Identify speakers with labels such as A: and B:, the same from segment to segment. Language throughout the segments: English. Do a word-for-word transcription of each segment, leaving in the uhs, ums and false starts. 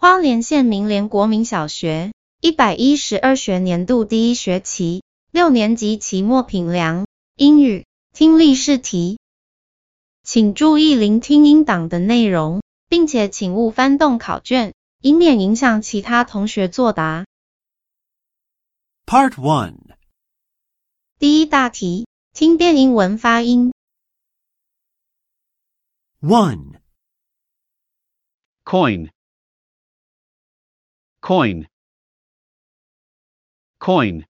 A: 花莲县明联国民小学一百一十二学年度第一学期六年级期末评量英语听力试题，请注意聆听音档的内容，并且请勿翻动考卷，以免影响其他同学作答。
B: Part one.
A: 第一大题，听辨英文发音。
B: one.
C: Coin. Coin. Coin.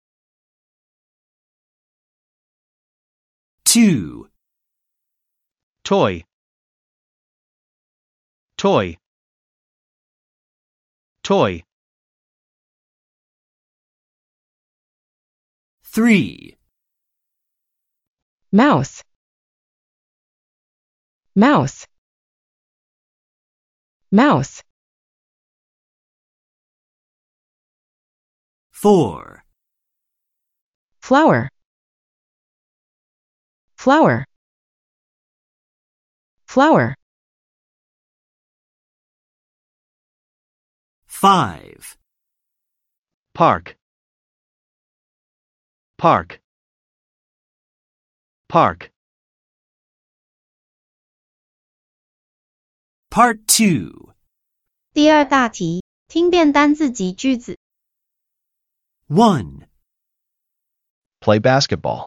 B: two.
C: Toy. Toy. Toy.
B: three.
D: Mouse. Mouse. Mouse.
B: four.
D: Flower. Flower. Flower.
B: five.
C: Park. Park. Park.
B: Part two.
A: 第二大题，听辨单字及句子。
B: one.
C: Play basketball.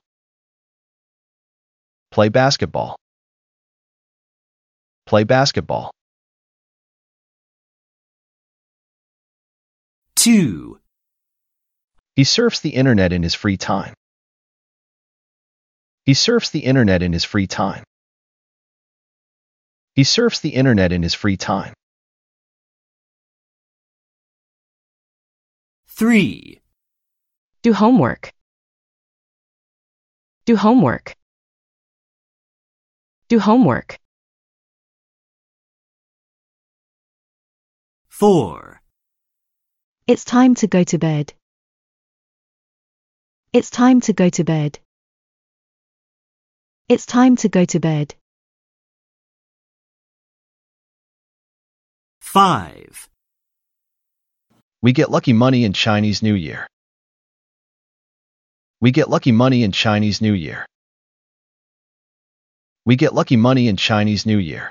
C: Play basketball. Play basketball.
B: two.
C: He surfs the internet in his free time. He surfs the internet in his free time. He surfs the internet in his free time.
B: three.
D: Do homework. Do homework. Do homework.
B: four.
E: It's time to go to bed. It's time to go to bed. It's time to go to bed.
B: five.
C: We get lucky money in Chinese New Year. We get lucky money in Chinese New Year. We get lucky money in Chinese New Year.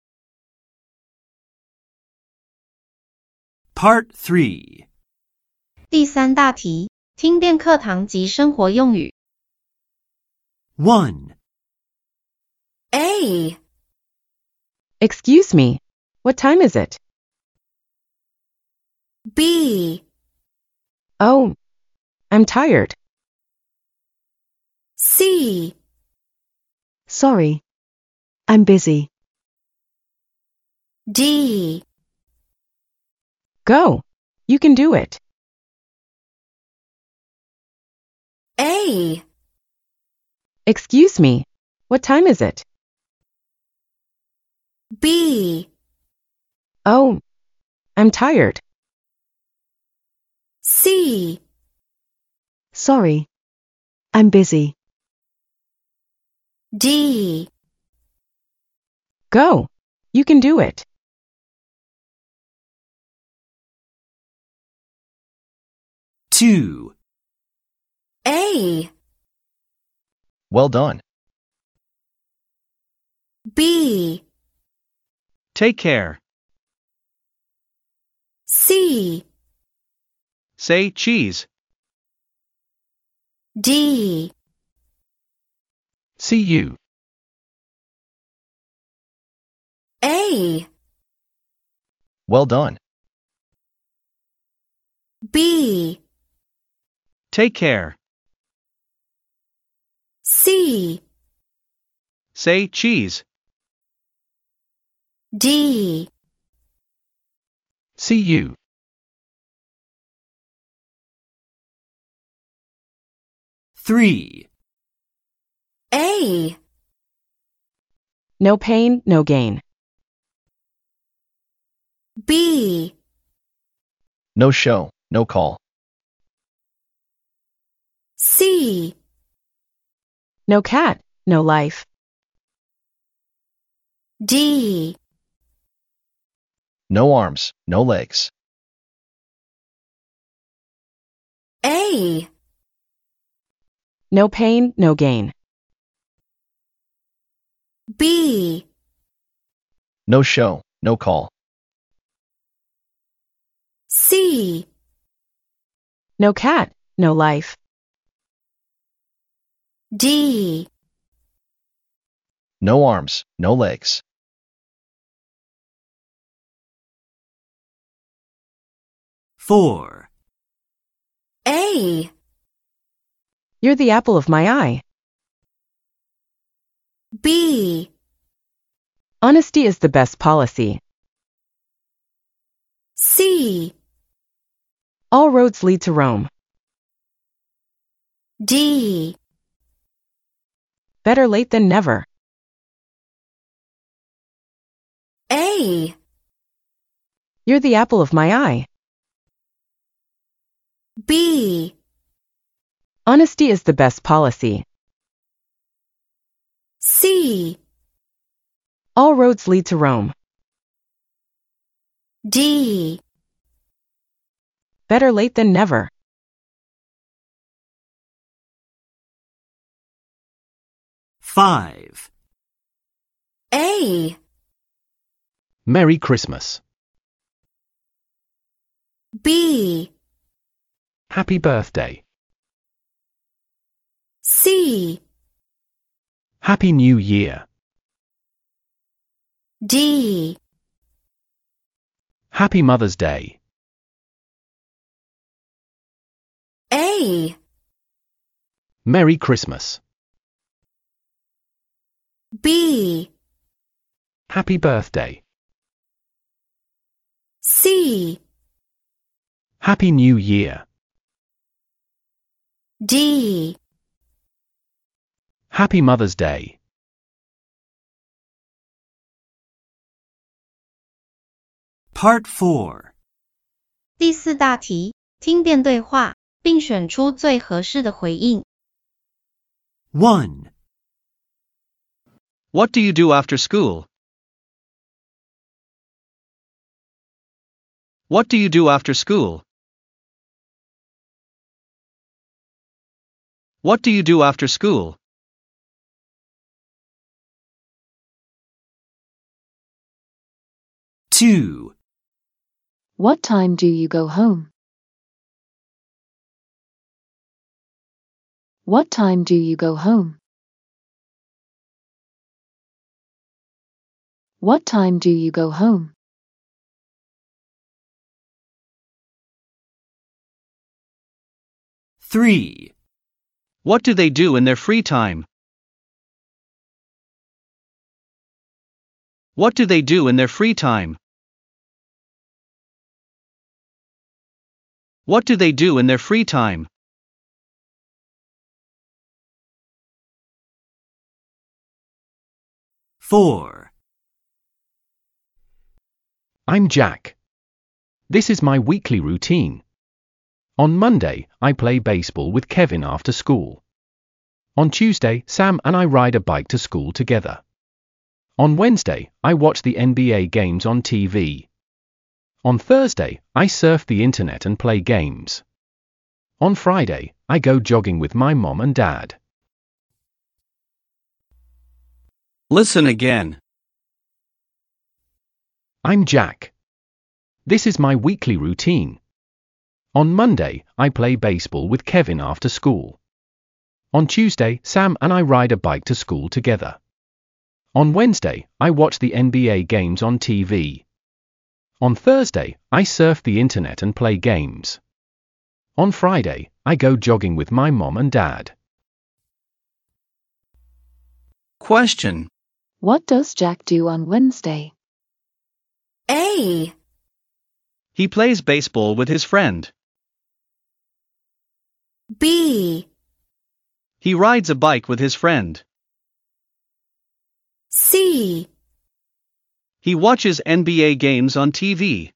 B: Part three.
A: 第三大题，听辨课堂及生活用语。
B: one.
F: A.
D: Excuse me. What time is it?
F: B.
D: Oh, I'm tired.
F: C.
E: Sorry. I'm busy.
F: D.
D: Go. You can do it.
F: A.
D: Excuse me. What time is it?
F: B.
D: Oh, I'm tired.
F: C.
E: Sorry. I'm busy.
F: D.
D: Go. You can do it.
B: two.
F: A.
C: Well done.
F: B.
C: Take care.
F: C.
C: Say cheese.
F: D.
C: See you.
F: A.
C: Well done.
F: B.
C: Take care.
F: C.
C: Say cheese.
F: D.
C: See you.
B: three.
F: A.
D: No pain, no gain.
F: B.
C: No show, no call.
F: C.
D: No cat, no life.
F: D.
C: No arms, no legs.
F: A,
D: No pain, no gain.
F: B,
C: No show, no call.
F: C,
D: No cat, no life.
F: D,
C: No arms, no legs.
B: four,
F: A,
D: You're the apple of my eye.
F: B,
D: Honesty is the best policy.
F: C,
D: All roads lead to Rome.
F: D,
D: Better late than never.
F: A,
D: You're the apple of my eye.
F: B,
D: Honesty is the best policy.
F: C,
D: All roads lead to Rome.
F: D,
D: Better late than never.
B: five,
F: A,
C: Merry Christmas.
F: B,
C: Happy birthday.
F: C,
C: Happy New Year.
F: D,
C: Happy Mother's Day.
F: A,
C: Merry Christmas.
F: B,
C: Happy birthday.
F: C,
C: Happy New Year.
F: D,
C: Happy Mother's Day.
B: Part four.
A: 第四大题，听辩对话，并选出最合适的回应。
B: one,
C: What do you do after school? What do you do after school? What do you do after school?
B: two,
E: What time do you go home? What time do you go home? What time do you go home?
B: three,
C: What do they do in their free time? What do they do in their free time? What do they do in their free time?
B: four,
C: I'm Jack. This is my weekly routine. On Monday, I play baseball with Kevin after school. On Tuesday, Sam and I ride a bike to school together. On Wednesday, I watch the N B A games on T V. On Thursday, I surf the internet and play games. On Friday, I go jogging with my mom and dad.
B: Listen again.
C: I'm Jack. This is my weekly routine. On Monday, I play baseball with Kevin after school. On Tuesday, Sam and I ride a bike to school together. On Wednesday, I watch the N B A games on T V. On Thursday, I surf the internet and play games. On Friday, I go jogging with my mom and dad.
B: Question.
E: What does Jack do on Wednesday?
F: A,
C: He plays baseball with his friend.
F: B,
C: He rides a bike with his friend.
F: C,
C: He watches N B A games on T V.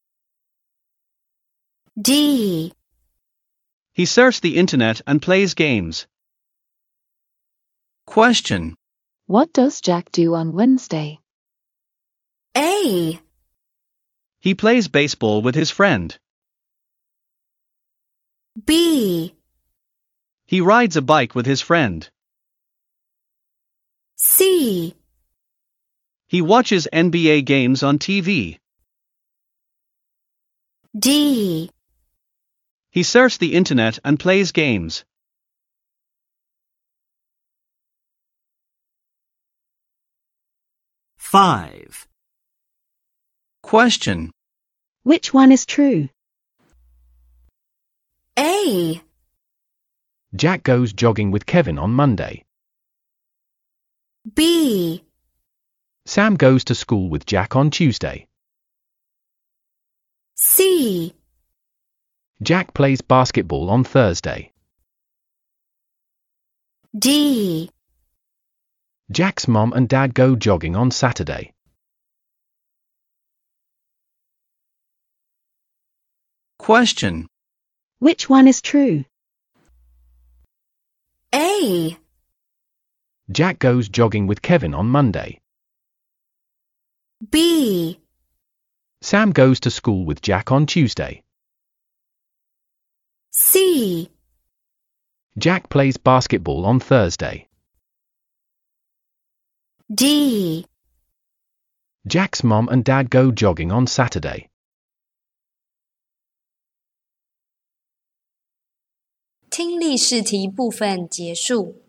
F: D,
C: He surfs the internet and plays games.
B: Question.
E: What does Jack do on Wednesday?
F: A,
B: He plays baseball with his friend.
F: B,
B: He rides a bike with his friend.
F: C,
B: He watches N B A games on T V.
F: D,
B: He surfs the internet and plays games. five. Question.
D: Which one is true?
F: A,
C: Jack goes jogging with Kevin on Monday.
F: B,
C: Sam goes to school with Jack on Tuesday.
F: C,
C: Jack plays basketball on Thursday.
F: D,
C: Jack's mom and dad go jogging on Saturday.
B: Question.
D: Which one is true?
F: A,
C: Jack goes jogging with Kevin on Monday.
F: B,
C: Sam goes to school with Jack on Tuesday.
F: C,
C: Jack plays basketball on Thursday.
F: D,
C: Jack's mom and dad go jogging on Saturday.
G: 听力试题部分结束。